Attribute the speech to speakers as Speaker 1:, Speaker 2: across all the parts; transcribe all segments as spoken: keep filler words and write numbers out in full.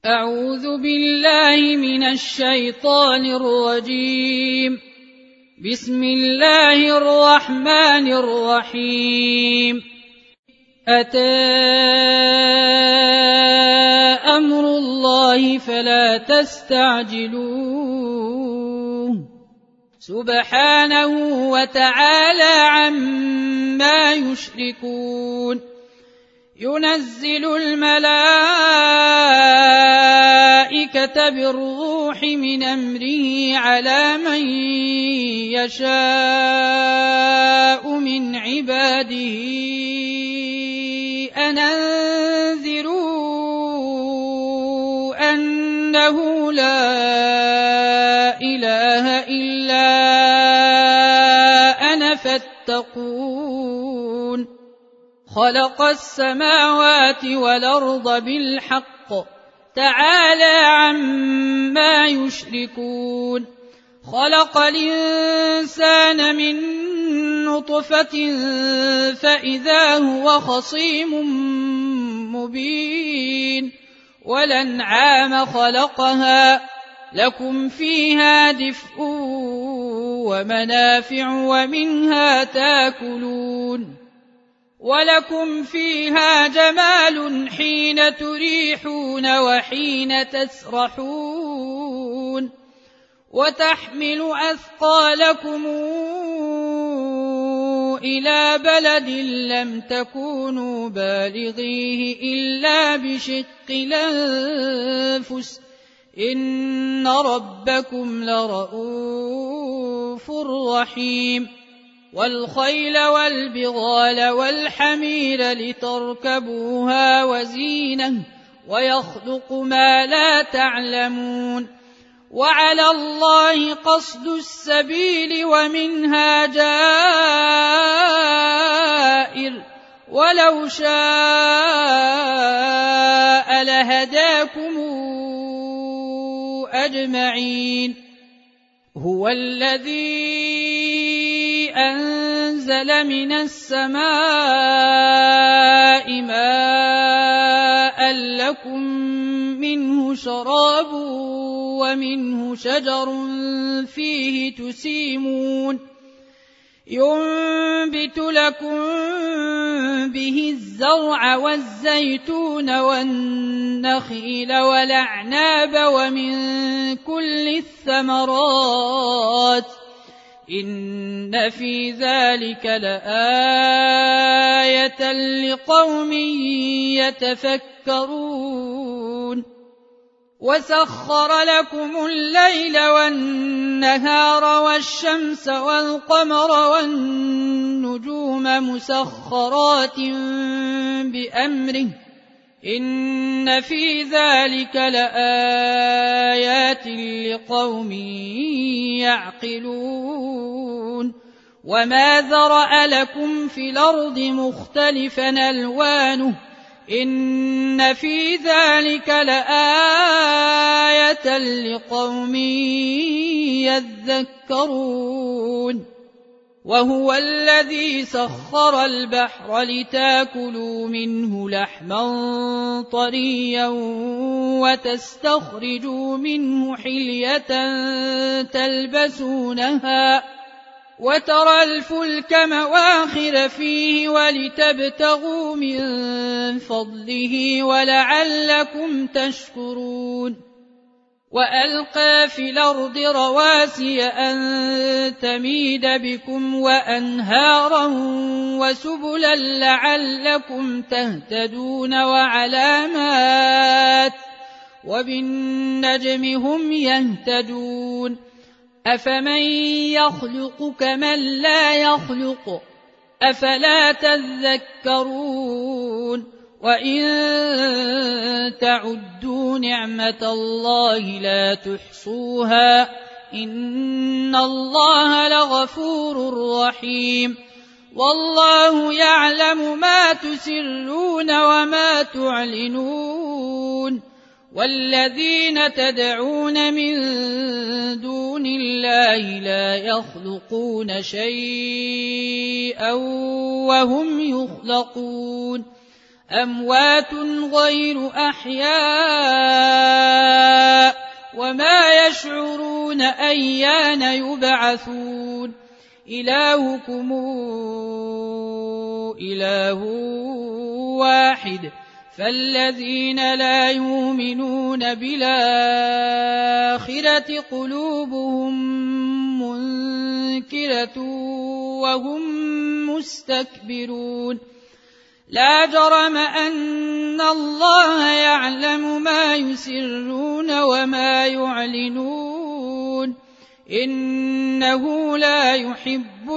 Speaker 1: أعوذ بالله من الشيطان الرجيم. بسم الله الرحمن الرحيم. أتى أمر الله فلا تستعجلوه سبحانه وتعالى عما يشركون. ينزل الملائكة بالروح من أمره على من يشاء من عباده أن أنذروا أنه لا إله إلا أنا فاتقون. خلق السماوات والأرض بالحق تعالى عما يشركون. خلق الإنسان من نطفة فإذا هو خصيم مبين. والأنعام خلقها لكم فيها دفء ومنافع ومنها تاكلون. ولكم فيها جمال حين تريحون وحين تسرحون. وتحمل أثقالكم إلى بلد لم تكونوا بالغيه إلا بشق الأنفس إن ربكم لرؤوف رحيم. والخيل والبغال والحمير لتركبوها وزينة ويخلق ما لا تعلمون. وعلى الله قصد السبيل ومنها جائر ولو شاء لهداكم أجمعين. هو الذي أنزل من السماء ماء لكم منه شراب ومنه شجر فيه تسيمون. ينبت لكم به الزرع والزيتون والنخيل والأعناب ومن كل الثمرات إن في ذلك لآية لقوم يتفكرون. وسخر لكم الليل والنهار والشمس والقمر والنجوم مسخرات بأمره إن في ذلك لآيات لقوم يعقلون. وما ذرأ لكم في الأرض مختلفا ألوانه إن في ذلك لآية لقوم يذكرون. وهو الذي سخر البحر لتاكلوا منه لحما طريا وتستخرجوا منه حلية تلبسونها وترى الفلك مواخر فيه ولتبتغوا من فضله ولعلكم تشكرون. وألقى في الأرض رواسي أن تميد بكم وأنهارا وسبلا لعلكم تهتدون وعلامات وبالنجم هم يهتدون. أفمن يخلق كمن لا يخلق أفلا تذكرون. وإن تعدوا نعمة الله لا تحصوها إن الله لغفور رحيم. والله يعلم ما تسرون وما تعلنون. والذين تدعون من دون الله لا يخلقون شيئا وهم يخلقون أموات غير أحياء يشعرون أيان يبعثون إلهكم إله واحد فالذين لا يؤمنون بالآخرة قلوبهم منكرة وهم مستكبرون لا جرم أن الله يعلم ما يسرون وما يعلنون إنه لا يحب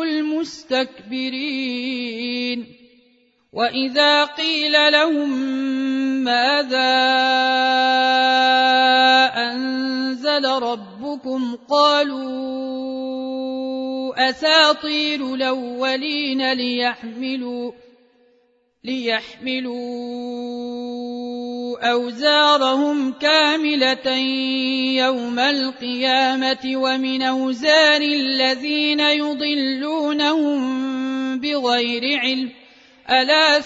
Speaker 1: المستكبرين وإذا قيل لهم ماذا أنزل ربكم قالوا أساطير الأولين ليحملوا ليحملوا أوزارهم كاملة يوم القيامة ومن أوزار الذين يضلونهم بغير علم ألا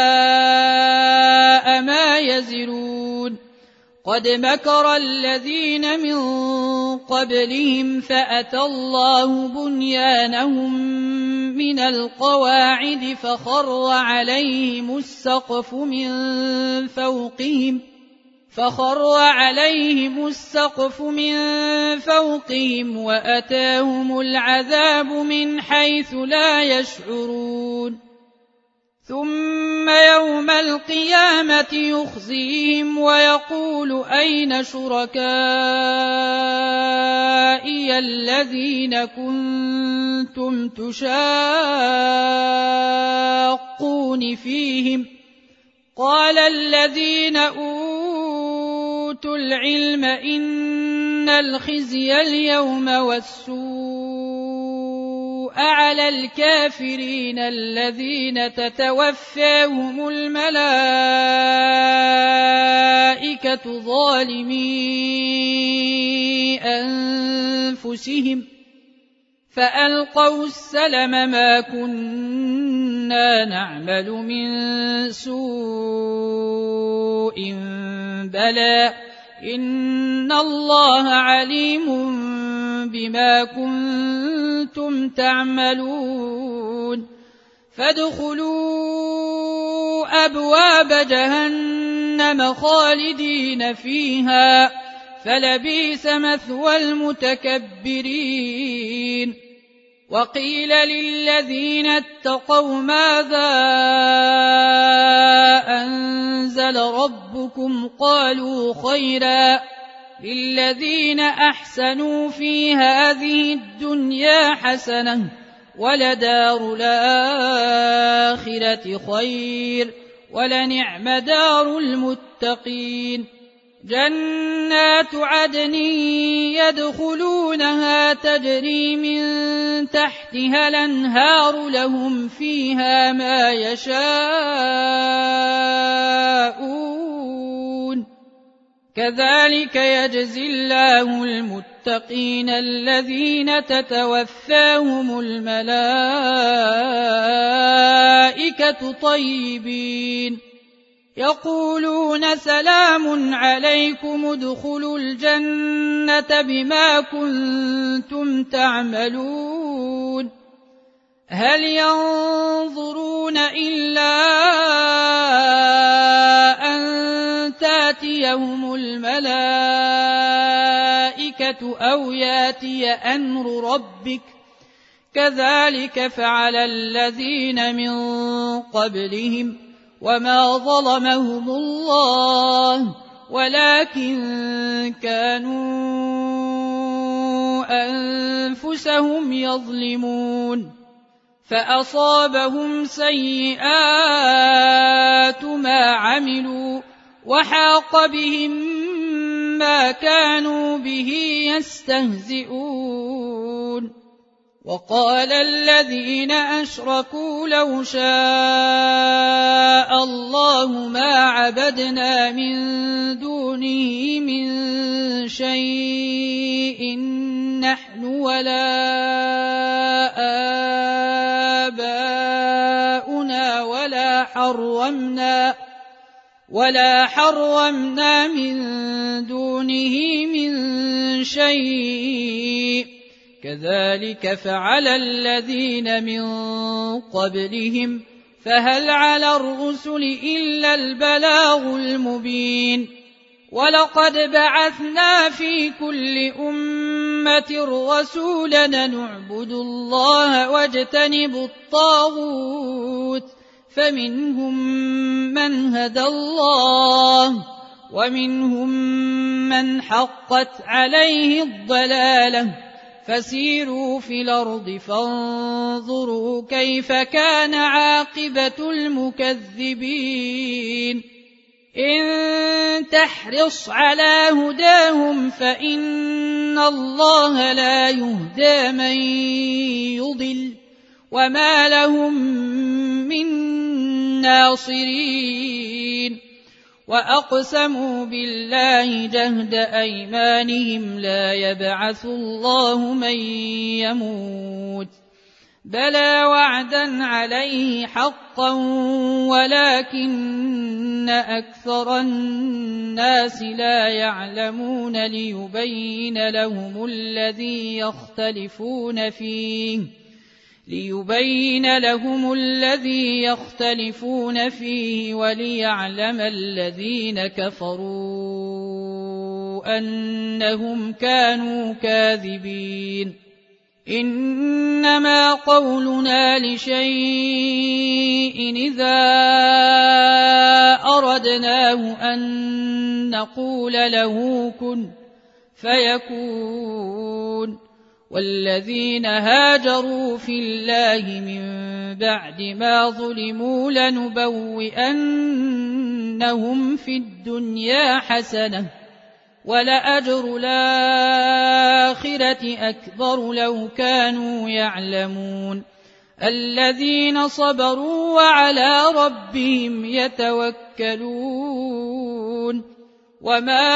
Speaker 1: ساء ما يزرون قد مكر الذين من قبلهم فأتى الله بنيانهم من القواعد فخر عليهم السقف من فوقهم فخر عليهم السقف من فوقهم وأتاهم العذاب من حيث لا يشعرون ثم يوم القيامة يخزيهم ويقول أين شركائي الذين كنتم تشاقون فيهم قال الذين أوتوا العلم إن الخزي اليوم والسوء على الكافرين الذين تتوفاهم الملائكة ظالمي أنفسهم فألقوا السلم ما كنا نعمل من سوء بلى إن الله عليم بما كنتم تعملون فادخلوا أبواب جهنم خالدين فيها فلبئس مثوى المتكبرين وقيل للذين اتقوا ماذا أنزل ربكم قالوا خيرا للذين أحسنوا في هذه الدنيا حسنة ولدار الآخرة خير ولنعم دار المتقين جنات عدن يدخلونها تجري من تحتها الأنهار لهم فيها ما يشاءون كذلك يجزي الله المتقين الذين تتوفاهم الملائكة طيبين يقولون سلام عليكم ادخلوا الجنة بما كنتم تعملون هل ينظرون إلا أن تاتيهم الملائكة أو ياتي أمر ربك كذلك فعل الذين من قبلهم وما ظلمهم الله ولكن كانوا أنفسهم يظلمون فأصابهم سيئات ما عملوا وحاق بهم ما كانوا به يستهزئون وقال الذين أشركوا لو شاء الله ما عبدنا من دونه من شيء نحن ولا آباؤنا ولا حرمنا ولا حرمنا من دونه من شيء كذلك فعل الذين من قبلهم فهل على الرسل إلا البلاغ المبين ولقد بعثنا في كل أمة رسولا نعبد الله واجتنب الطاغوت فمنهم من هدى الله ومنهم من حقت عليه الضلالة فسيروا في الأرض فانظروا كيف كان عاقبة المكذبين إن تحرص على هداهم فإن الله لا يهدى من يضل وما لهم من ناصرين وأقسموا بالله جهد أيمانهم لا يبعث الله من يموت بلى وعدا عليه حقا ولكن أكثر الناس لا يعلمون ليبين لهم الذي يختلفون فيه ليبين لهم الذي يختلفون فيه وليعلم الذين كفروا أنهم كانوا كاذبين إنما قولنا لشيء إذا أردناه أن نقول له كن فيكون والذين هاجروا في الله من بعد ما ظلموا لنبوئنهم في الدنيا حسنة ولأجر الآخرة أكبر لو كانوا يعلمون الذين صبروا وعلى ربهم يتوكلون وما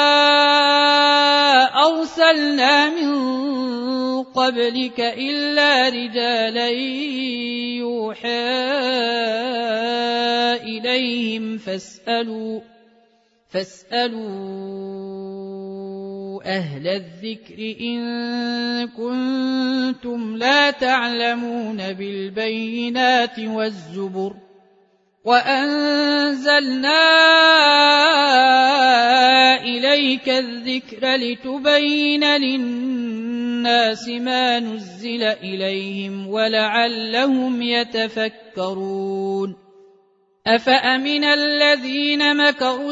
Speaker 1: أرسلنا من قبلك إلا رجالا يوحى إليهم فاسألوا فاسألوا أهل الذكر إن كنتم لا تعلمون بالبينات والزبر وأنزلنا إليك الذكر لتبين للناس ما نزل إليهم ولعلهم يتفكرون أفأمن الذين مكروا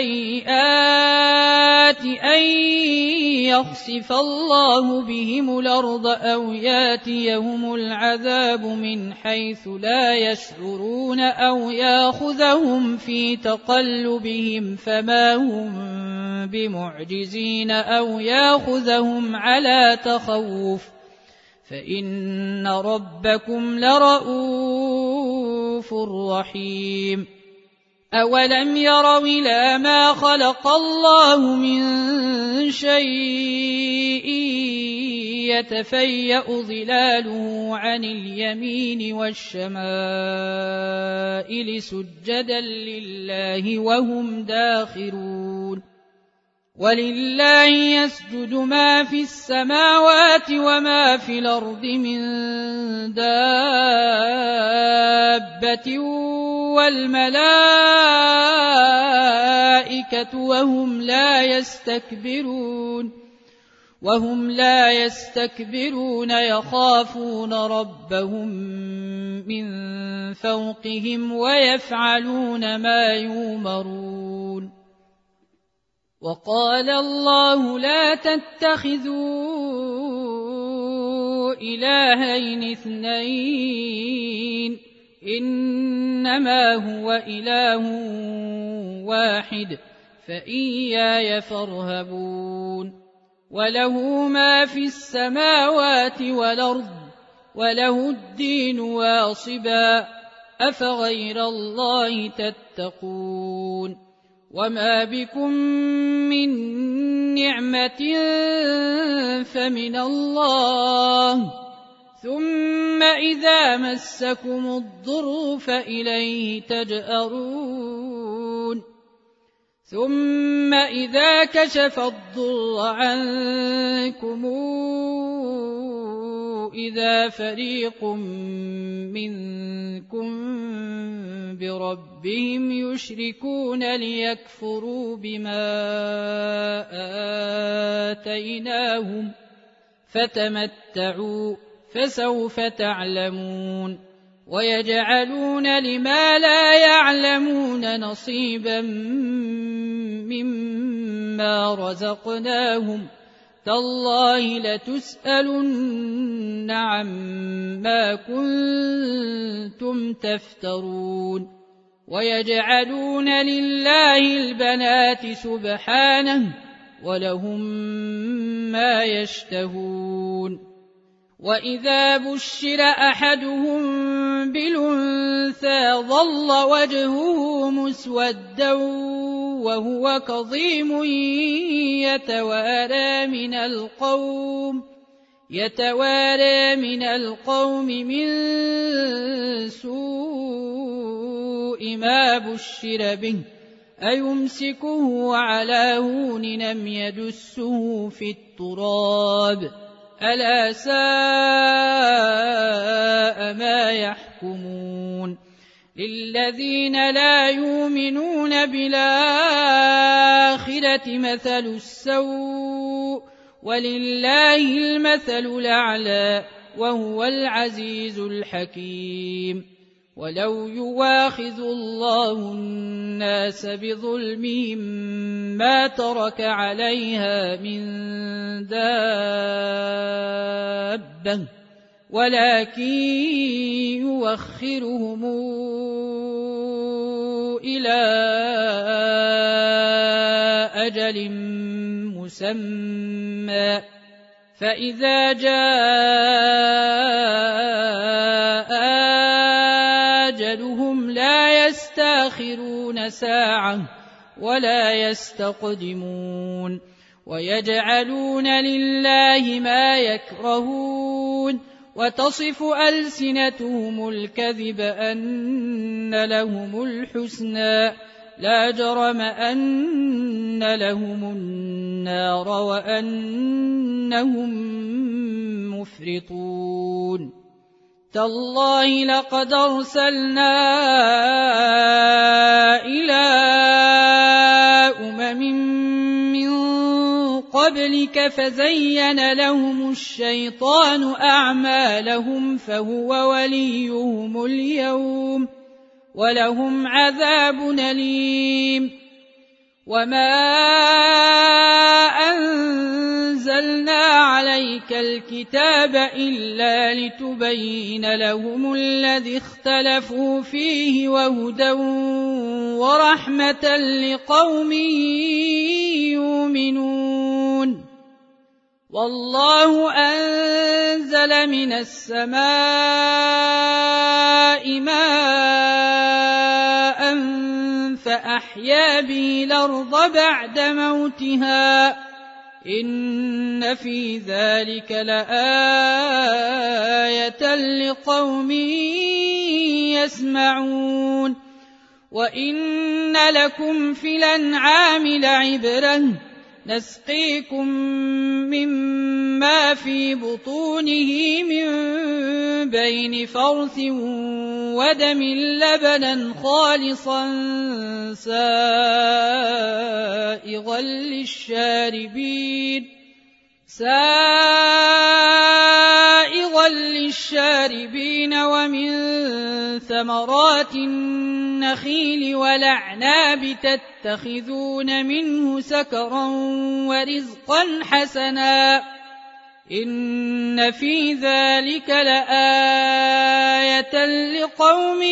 Speaker 1: السيئات أن يخسف الله بهم الأرض أو ياتيهم العذاب من حيث لا يشعرون أو ياخذهم في تقلبهم فما هم بمعجزين أو ياخذهم على تخوف فإن ربكم لرؤوف رحيم أولم يروا إلى ما خلق الله من شيء يتفيأ ظلاله عن اليمين والشمائل سجدا لله وهم داخرون ولله يسجد ما في السماوات وما في الأرض من دابة والملائكة وهم لا يستكبرون وهم لا يستكبرون يخافون ربهم من فوقهم ويفعلون ما يؤمرون وقال الله لا تتخذوا إلهين اثنين إنما هو إله واحد فإياي فارهبون وله ما في السماوات والأرض وله الدين واصبا أفغير الله تتقون وما بكم من نعمة فمن الله ثم إذا مسكم الضر فإليه تجأرون ثم إذا كشف الضر عنكم إذا فريق منكم بربهم يشركون ليكفروا بما آتيناهم فتمتعوا فسوف تعلمون ويجعلون لما لا يعلمون نصيبا مما رزقناهم تالله لتسألن عما كنتم تفترون ويجعلون لله البنات سبحانه ولهم ما يشتهون وإذا بشر أحدهم بالأنثى ظل وجهه مسودا وهو كظيم يتوارى من القوم يتوارى من القوم من سوء ما بشر به أيمسكه على هون لم يدسه في التراب ألا ساء ما يحكمون للذين لا يؤمنون بالآخرة مثل السوء ولله المثل الأعلى وهو العزيز الحكيم ولو يواخذ الله الناس بظلمهم ما ترك عليها من دابة ولكن يوخرهم إلى أجل مسمى فإذا جاء أجلهم لا يستأخرون ساعة ولا يستقدمون ويجعلون لله ما يكرهون وتصف ألسنتهم الكذب أن لهم الحسنى لا جرم أن لهم النار وأنهم مفرطون تالله لقد أرسلنا إلى أمم من قبلك فزين لهم الشيطان أعمالهم فهو وليهم اليوم ولهم عذاب أليم وما أنزلنا عليك الكتاب إلا لتبين لهم الذي اختلفوا فيه وهدى ورحمة لقوم يؤمنون والله أنزل من السماء ماء فأحيا به الأرض بعد موتها إن في ذلك لآية لقوم يسمعون وإن لكم في الأنعام لعبرة نسقيكم مما في بطونه من بين فرث ودم لبنا خالصا سائغا للشاربين سائغا للشاربين ومن ثمرات النخيل والأعناب تتخذون منه سكرا ورزقا حسنا إن في ذلك لآية لقوم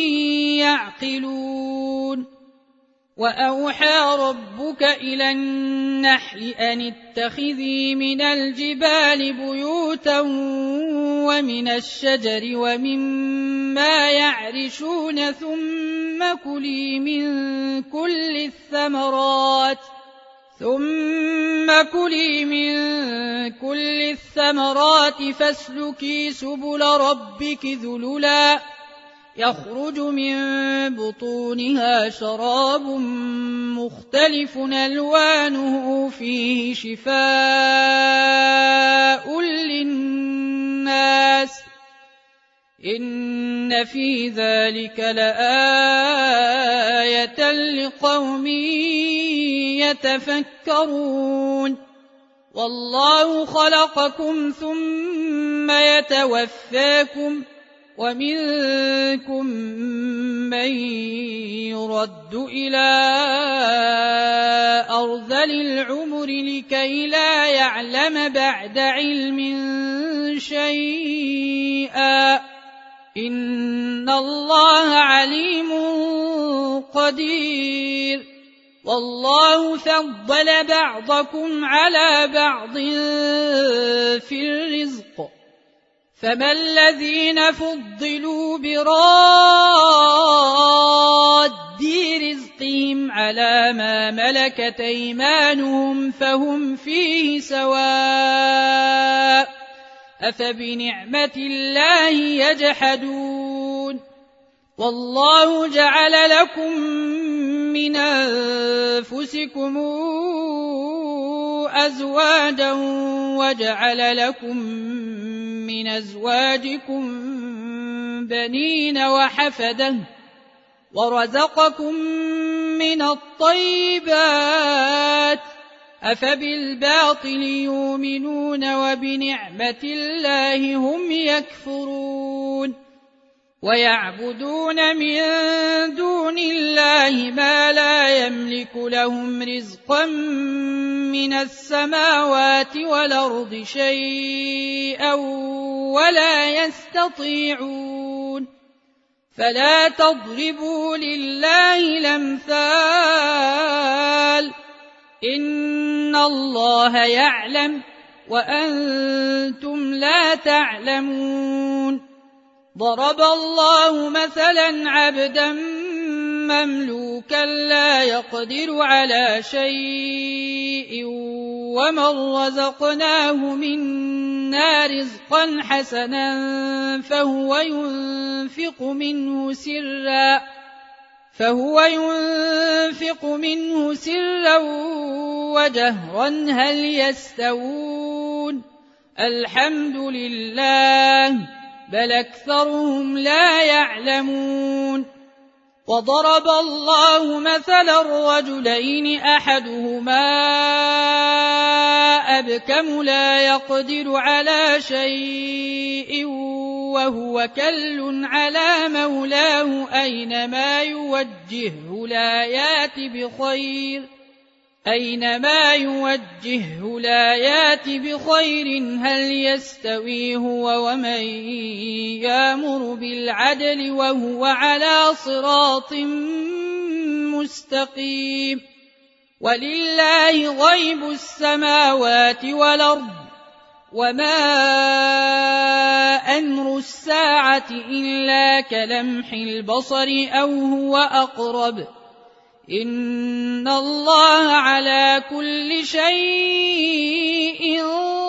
Speaker 1: يعقلون وأوحى ربك إلى النحل أن اتخذي من الجبال بيوتا ومن الشجر ومما يعرشون ثم كلي من كل الثمرات ثم كلي من كل الثمرات فاسلكي سبل ربك ذللا يخرج من بطونها شراب مختلف ألوانه فيه شفاء للناس إن في ذلك لآية لقوم يتفكرون والله خلقكم ثم يتوفاكم ومنكم من يرد إلى أرذل العمر لكي لا يعلم بعد علم شيئا إن الله عليم قدير والله فضل بعضكم على بعض في الرزق فما الذين فضلوا براد رزقهم على ما ملكت أيمانهم فهم فيه سواء أفبنعمة الله يجحدون والله جعل لكم من أنفسكم أزواجا وجعل لكم من أزواجكم بنين وحفدة ورزقكم من الطيبات أفبالباطل يؤمنون وبنعمة الله هم يكفرون ويعبدون من دون الله ما لا يملك لهم رزقا من السماوات والأرض شيئا ولا يستطيعون فلا تضربوا لله الأمثال إن الله يعلم وأنتم لا تعلمون ضرب الله مثلا عبدا مملوكا لا يقدر على شيء ومن رزقناه منا رزقا حسنا فهو ينفق منه سرا فهو ينفق منه سرا وجهرا هل يستوون الحمد لله بل أكثرهم لا يعلمون وضرب الله مثلا رجلين أحدهما أبكم لا يقدر على شيء وهو كل على مولاه أينما يوجهه لا يات بخير أينما يوجهه لا يات بخير هل يستوي هو ومن يأمر بالعدل وهو على صراط مستقيم ولله غيب السماوات والأرض وما أمر الساعة إلا كلمح البصر أو هو أقرب إن الله على كل شيء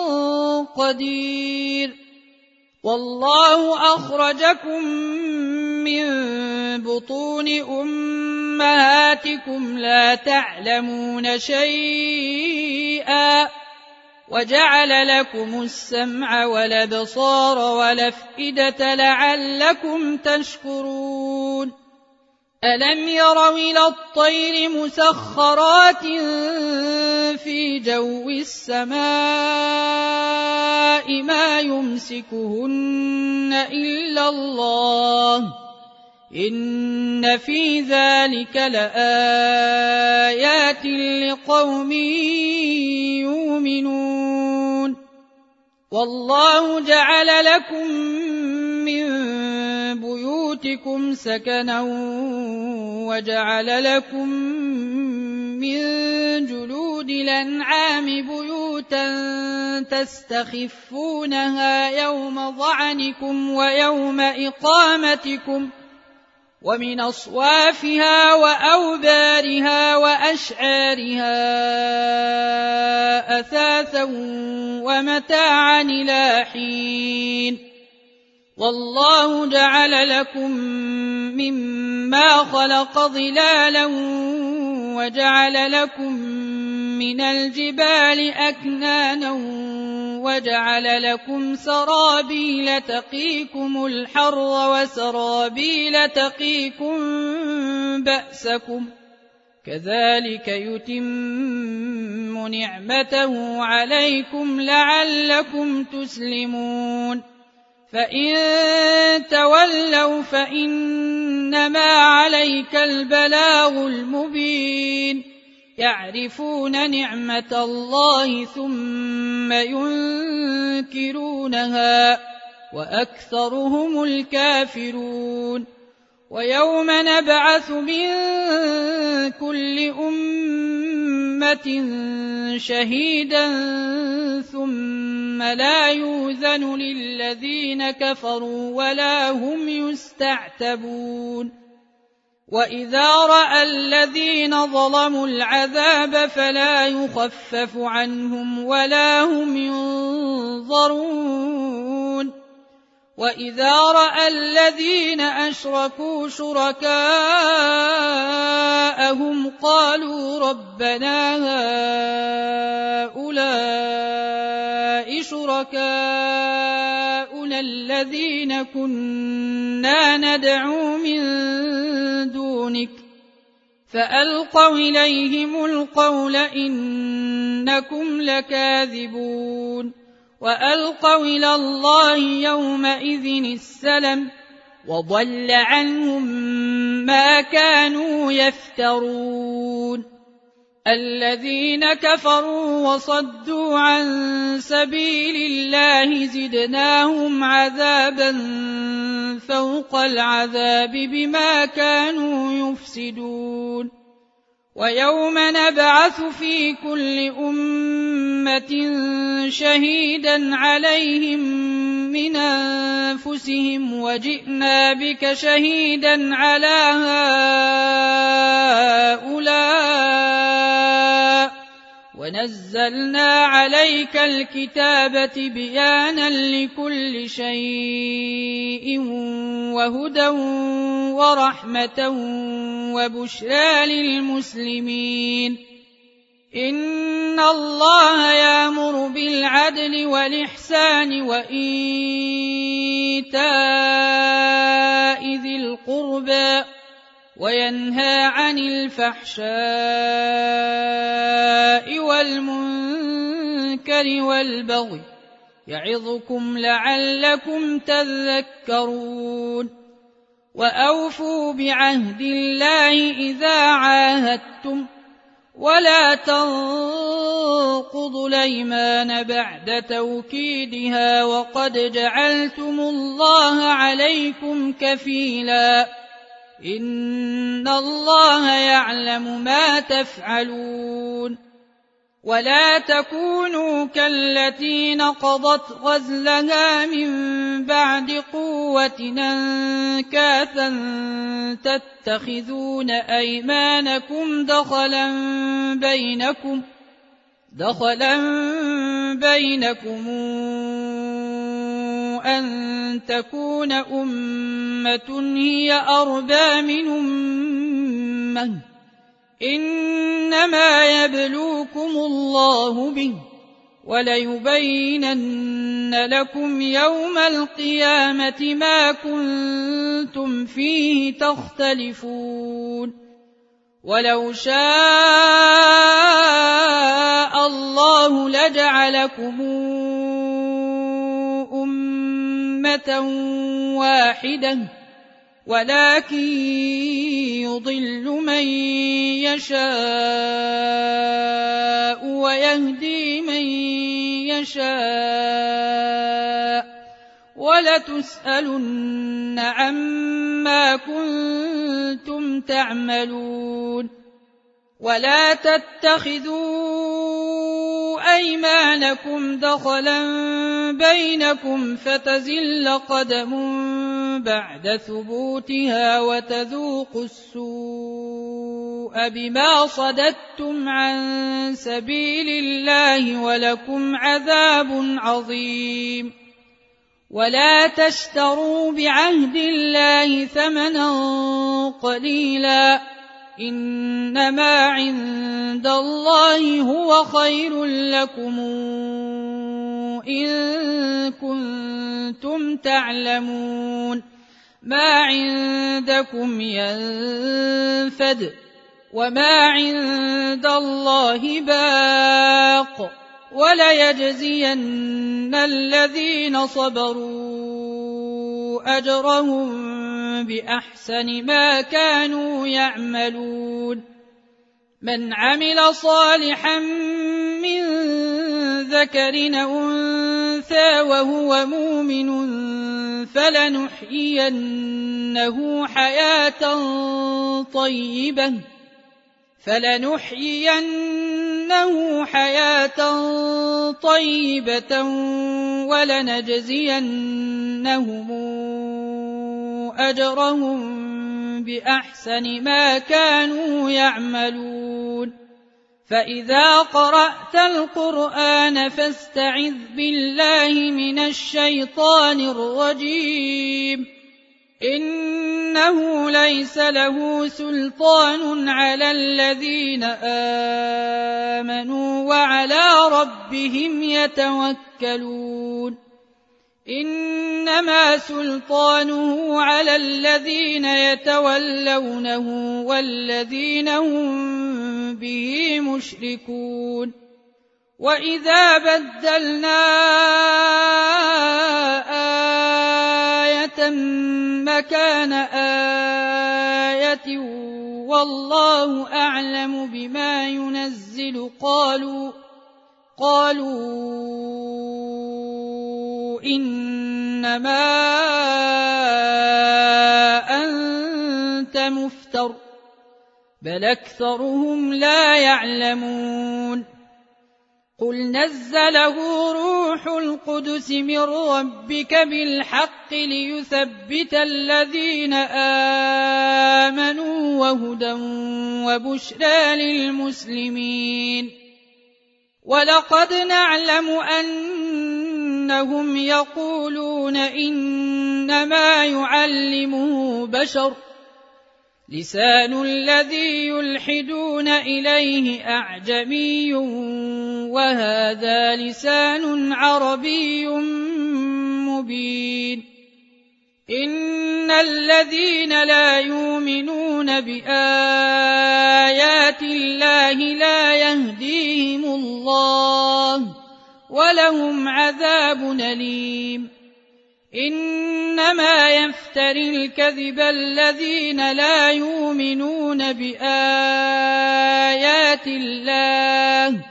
Speaker 1: قدير والله أخرجكم من بطون أمهاتكم لا تعلمون شيئا وجعل لكم السمع والأبصار والأفئدة لعلكم تشكرون ألم يروا إلى الطير مسخرات في جو السماء ما يمسكهن إلا الله إن في ذلك لآيات لقوم يؤمنون والله جعل لكم من بيوتكم سكنا وجعل لكم من جلود الأنعام بيوتا تستخفونها يوم ظعنكم ويوم إقامتكم ومن أصوافها وأوبارها وأشعارها أثاثا ومتاعا إلى حين والله جعل لكم مما خلق ظلالا وجعل لكم من الجبال أكنانا وجعل لكم سرابيل تقيكم الحر وسرابيل تقيكم بأسكم كذلك يتم نعمته عليكم لعلكم تسلمون فإن تولوا فإنما عليك البلاغ المبين يعرفون نعمة الله ثم ينكرونها وأكثرهم الكافرون ويوم نبعث من كل أمة شهيدا ثم لا يؤذن للذين كفروا ولا هم يستعتبون وإذا رأى الذين ظلموا العذاب فلا يخفف عنهم ولا هم ينظرون وإذا رأى الذين أشركوا شركاءهم قالوا ربنا هؤلاء شركاؤنا الذين كنا ندعو من دونك فألقوا إليهم القول إنكم لكاذبون وألقوا إلى الله يومئذ السلم وضل عنهم ما كانوا يفترون الذين كفروا وصدوا عن سبيل الله زدناهم عذابا فوق العذاب بما كانوا يفسدون ويوم نبعث في كل أمة شهيدا عليهم من أنفسهم وجئنا بك شهيدا على هؤلاء ونزلنا عليك الكتاب بيانا لكل شيء وهدى ورحمة وبشرى للمسلمين إن الله يأمر بالعدل والإحسان وإيتاء ذي القربى وينهى عن الفحشاء والمنكر والبغي يعظكم لعلكم تذكرون وأوفوا بعهد الله إذا عاهدتم ولا تنقضوا الأيمان بعد توكيدها وقد جعلتم الله عليكم كفيلا إن الله يعلم ما تفعلون ولا تكونوا كالتي نقضت غزلها من بعد قوة أنكاثا تتخذون أيمانكم دخلا بينكم دخلا بينكم أن تكون أمة هي أربى من أمة إنما يبلوكم الله به وليبينن لكم يوم القيامة ما كنتم فيه تختلفون ولو شاء الله لجعلكم أمة واحدة ولكن يضل من يشاء ويهدي من يشاء ولتسألن عما كنتم تعملون ولا تتخذوا أيمانكم دخلا بينكم فتزل قدم بعد ثبوتها وتذوقوا السوء بما صددتم عن سبيل الله ولكم عذاب عظيم ولا تشتروا بعهد الله ثمنا قليلا إنما عند الله هو خير لكم إن كنتم تعلمون ما عندكم ينفد وما عند الله باق وليجزين الذين صبروا أجرهم بأحسن ما كانوا يعملون من عمل صالحا من ذكر أو أنثى وهو مؤمن فلنحيينه حياة طيبة فلنحيينه حياة طيبة ولنجزينهم أجرهم بأحسن ما كانوا يعملون فإذا قرأت القرآن فاستعذ بالله من الشيطان الرجيم إنه ليس له سلطان على الذين آمنوا وعلى ربهم يتوكلون إنما سلطانه على الذين يتولونه والذين هم به مشركون وإذا بدلنا آية مكان آية والله أعلم بما ينزل قالوا قالوا إنما أنت مفتر بل أكثرهم لا يعلمون قل نزله روح القدس من ربك بالحق ليثبت الذين آمنوا وهدى وبشرى للمسلمين ولقد نعلم أنهم يقولون إنما يعلمه بشر لسان الذي يلحدون إليه أعجمي وهذا لسان عربي مبين إن الذين لا يؤمنون بآيات الله لا يهديهم الله ولهم عذاب أليم إنما يفتري الكذب الذين لا يؤمنون بآيات الله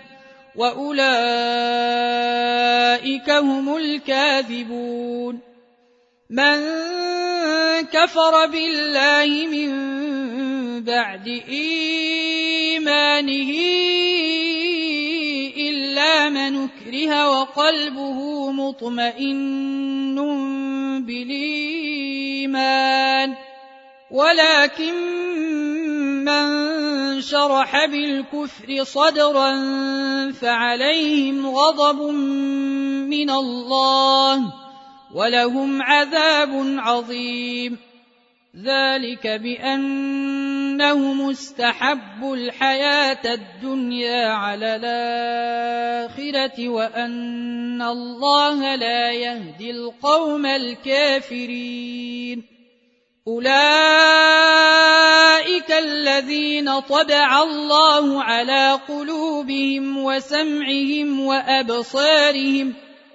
Speaker 1: وأولئك هم الكاذبون من كفر بالله من بعد إيمانه إلا من أكره وقلبه مطمئن بالإيمان ولكن من شرح بالكفر صدرا فعليهم غضب من الله ولهم عذاب عظيم ذلك بأنهم استحبوا الحياة الدنيا على الآخرة وأن الله لا يهدي القوم الكافرين أولئك الذين طبع الله على قلوبهم وسمعهم وأبصارهم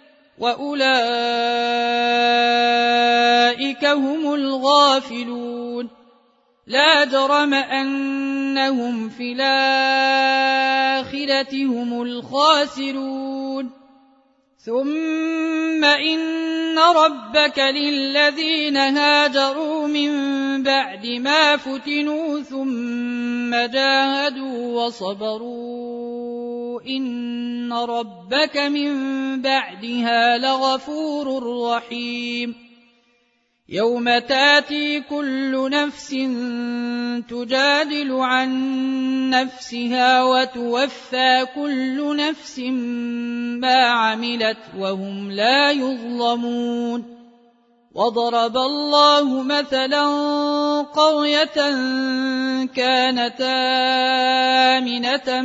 Speaker 1: وأولئك هم الغافلون لا جرم أنهم في الآخرة هم الخاسرون ثم إن ربك للذين هاجروا من بعد ما فتنوا ثم جاهدوا وصبروا إن ربك من بعدها لغفور رحيم يوم تاتي كل نفس تجادل عن نفسها وتوفى كل نفس ما عملت وهم لا يظلمون. وضرب الله مثلا قرية كانت آمنة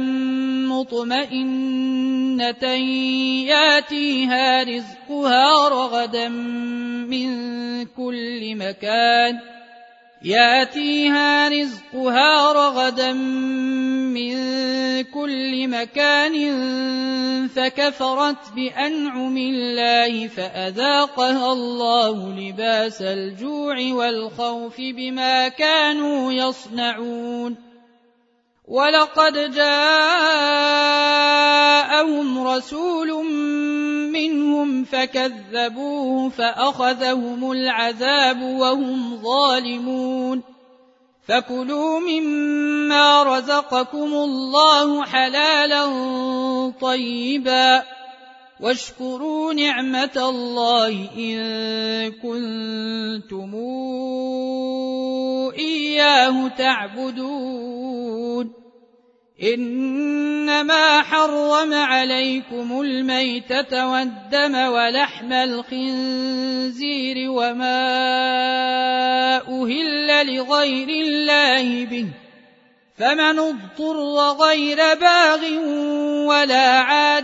Speaker 1: مطمئنة ياتيها رزقها رغدا من كل مكان ياتيها رزقها رغدا من كل مكان فكفرت بأنعم الله فأذاقها الله لباس الجوع والخوف بما كانوا يصنعون. ولقد جاءهم رسول منهم فكذبوه فأخذهم العذاب وهم ظالمون. فكلوا مما رزقكم الله حلالا طيبا واشكروا نعمة الله إن كنتم إياه تعبدون. إنما حرم عليكم الميتة والدم ولحم الخنزير وما أهل لغير الله به فمن اضطر غير باغ ولا عاد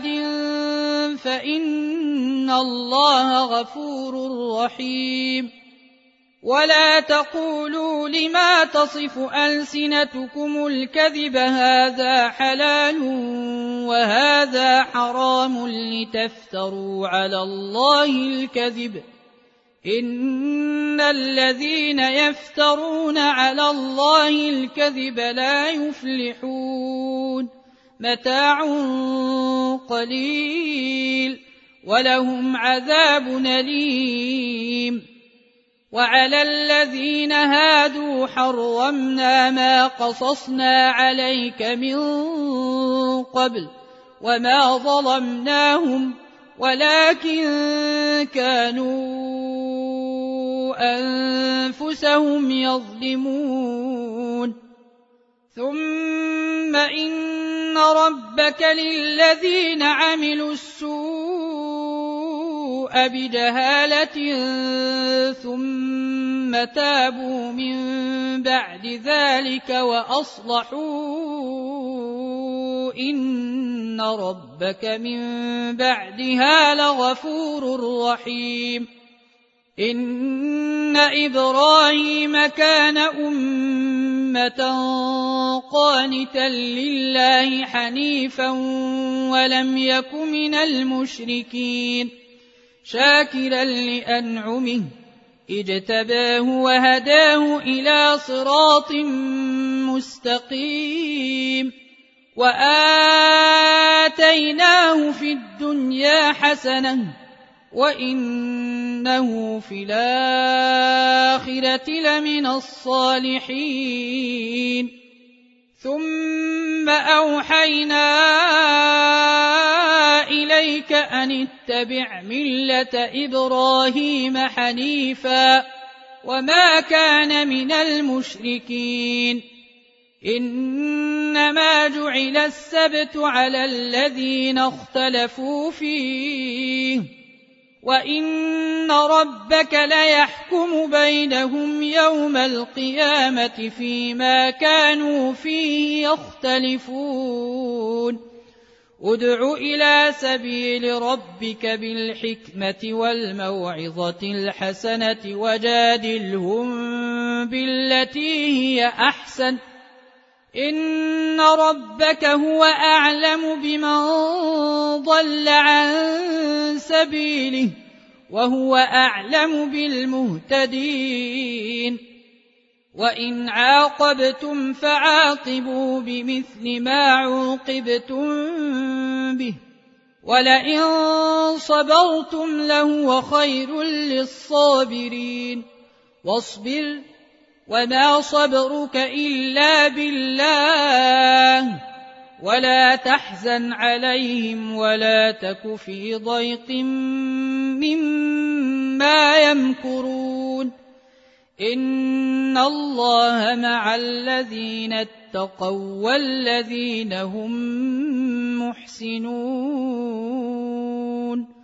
Speaker 1: فإن الله غفور رحيم. ولا تقولوا لما تصف ألسنتكم الكذب هذا حلال وهذا حرام لتفتروا على الله الكذب إن الذين يفترون على الله الكذب لا يفلحون. متاع قليل ولهم عذاب أليم. وعلى الذين هادوا حرمنا ما قصصنا عليك من قبل وما ظلمناهم ولكن كانوا أنفسهم يظلمون. ثم إن ربك للذين عملوا السوء بجهالة ثم تابوا من بعد ذلك وأصلحوا إن ربك من بعدها لغفور رحيم. إن إبراهيم كان أمة قانتا لله حنيفا ولم يك من المشركين شاكرا لأنعمه اجتباه وهداه إلى صراط مستقيم. وآتيناه في الدنيا حسنة وإنه في الآخرة لمن الصالحين. ثم أوحينا إليك أن اتبع ملة إبراهيم حنيفا وما كان من المشركين. إنما جعل السبت على الذين اختلفوا فيه وإن ربك ليحكم بينهم يوم القيامة فيما كانوا فيه يختلفون. ادع إلى سبيل ربك بالحكمة والموعظة الحسنة وجادلهم بالتي هي أحسن إن ربك هو أعلم بمن ضل عن سبيله وهو أعلم بالمهتدين. وإن عاقبتم فعاقبوا بمثل ما عوقبتم به ولئن صبرتم لهو خير للصابرين. واصبر وما صبرك إلا بالله ولا تحزن عليهم ولا تك في ضيق مما يمكرون. إن الله مع الذين اتقوا والذين هم محسنون